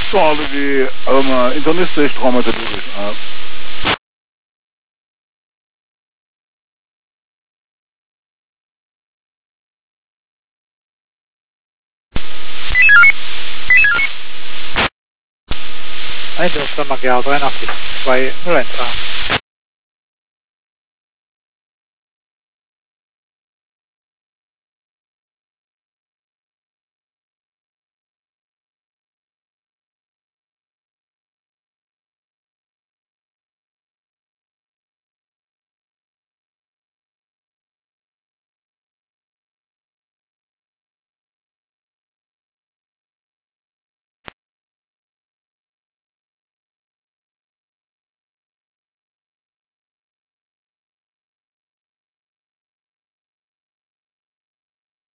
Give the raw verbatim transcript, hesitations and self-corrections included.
straalde die um, internistisch traumatologisch ab. Einstellungsfirma G A dreiundachtzig zwei null eins A.